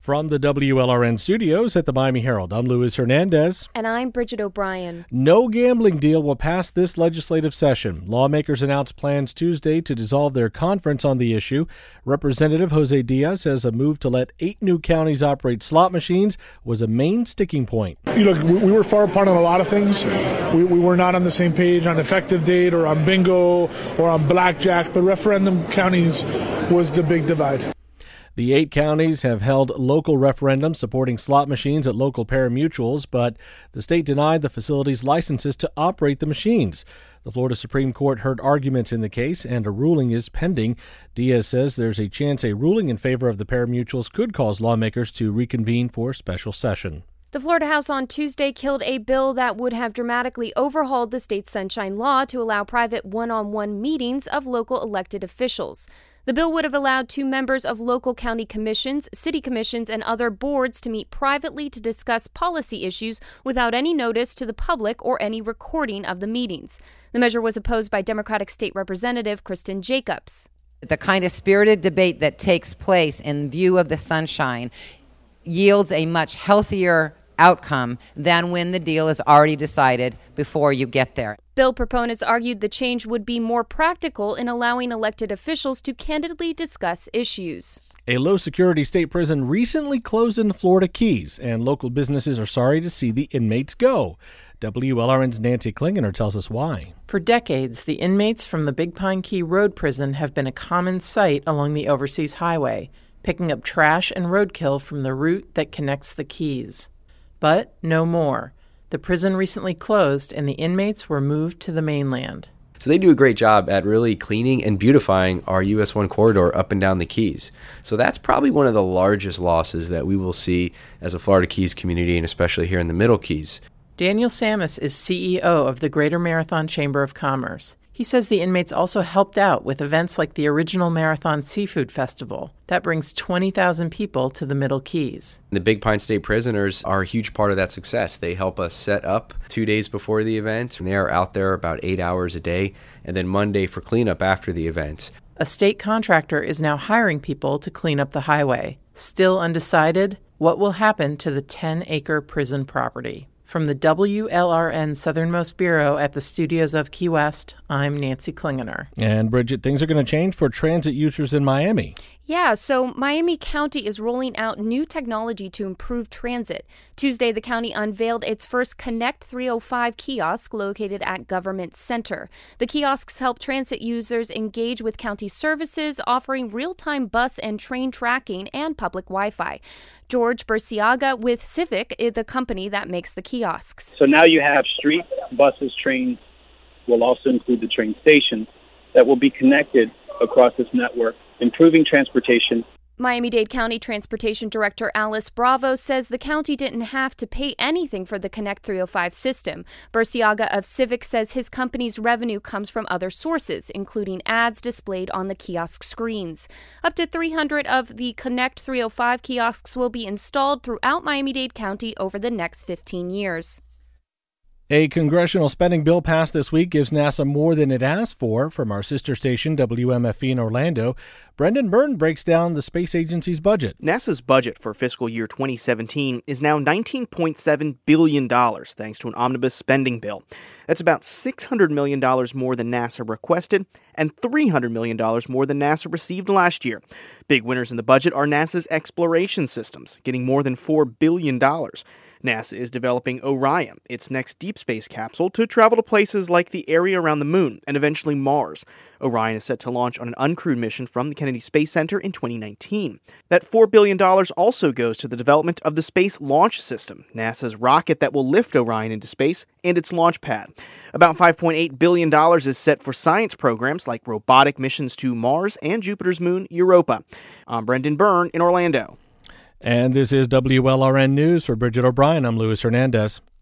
From the WLRN studios at the Miami Herald, I'm Luis Hernandez. And I'm Bridget O'Brien. No gambling deal will pass this legislative session. Lawmakers announced plans Tuesday to dissolve their conference on the issue. Representative Jose Diaz says a move to let 8 new counties operate slot machines was a main sticking point. Look, we were far apart on a lot of things. We were not on the same page on effective date or on bingo or on blackjack, but referendum counties was the big divide. The 8 counties have held local referendums supporting slot machines at local pari-mutuels, but the state denied the facilities licenses to operate the machines. The Florida Supreme Court heard arguments in the case, and a ruling is pending. Diaz says there's a chance a ruling in favor of the pari-mutuels could cause lawmakers to reconvene for special session. The Florida House on Tuesday killed a bill that would have dramatically overhauled the state's sunshine law to allow private one-on-one meetings of local elected officials. The bill would have allowed 2 members of local county commissions, city commissions, and other boards to meet privately to discuss policy issues without any notice to the public or any recording of the meetings. The measure was opposed by Democratic State Representative Kristen Jacobs. The kind of spirited debate that takes place in view of the sunshine yields a much healthier outcome than when the deal is already decided before you get there. Bill proponents argued the change would be more practical in allowing elected officials to candidly discuss issues. A low-security state prison recently closed in the Florida Keys, and local businesses are sorry to see the inmates go. WLRN's Nancy Klingener tells us why. For decades, the inmates from the Big Pine Key Road Prison have been a common sight along the Overseas Highway, picking up trash and roadkill from the route that connects the Keys. But no more. The prison recently closed and the inmates were moved to the mainland. So they do a great job at really cleaning and beautifying our US 1 corridor up and down the Keys. So that's probably one of the largest losses that we will see as a Florida Keys community, and especially here in the Middle Keys. Daniel Samus is CEO of the Greater Marathon Chamber of Commerce. He says the inmates also helped out with events like the Original Marathon Seafood Festival. That brings 20,000 people to the Middle Keys. The Big Pine State prisoners are a huge part of that success. They help us set up 2 days before the event, and they are out there about 8 hours a day, and then Monday for cleanup after the event. A state contractor is now hiring people to clean up the highway. Still undecided, what will happen to the 10-acre prison property? From the WLRN Southernmost Bureau at the studios of Key West, I'm Nancy Klingener. And Bridget, things are going to change for transit users in Miami. Yeah, so Miami County is rolling out new technology to improve transit. Tuesday, the county unveiled its first Connect 305 kiosk located at Government Center. The kiosks help transit users engage with county services, offering real-time bus and train tracking and public Wi-Fi. George Burciaga with Civic is the company that makes the kiosks. So now you have streets, buses, trains, will also include the train station that will be connected across this network, improving transportation. Miami-Dade County Transportation Director Alice Bravo says the county didn't have to pay anything for the Connect 305 system. Burciaga of Civic says his company's revenue comes from other sources, including ads displayed on the kiosk screens. Up to 300 of the Connect 305 kiosks will be installed throughout Miami-Dade County over the next 15 years. A congressional spending bill passed this week gives NASA more than it asked for. From our sister station, WMFE in Orlando, Brendan Byrne breaks down the space agency's budget. NASA's budget for fiscal year 2017 is now $19.7 billion, thanks to an omnibus spending bill. That's about $600 million more than NASA requested and $300 million more than NASA received last year. Big winners in the budget are NASA's exploration systems, getting more than $4 billion. NASA is developing Orion, its next deep space capsule, to travel to places like the area around the Moon and eventually Mars. Orion is set to launch on an uncrewed mission from the Kennedy Space Center in 2019. That $4 billion also goes to the development of the Space Launch System, NASA's rocket that will lift Orion into space, and its launch pad. About $5.8 billion is set for science programs like robotic missions to Mars and Jupiter's moon, Europa. I'm Brendan Byrne in Orlando. And this is WLRN News. For Bridget O'Brien, I'm Luis Hernandez.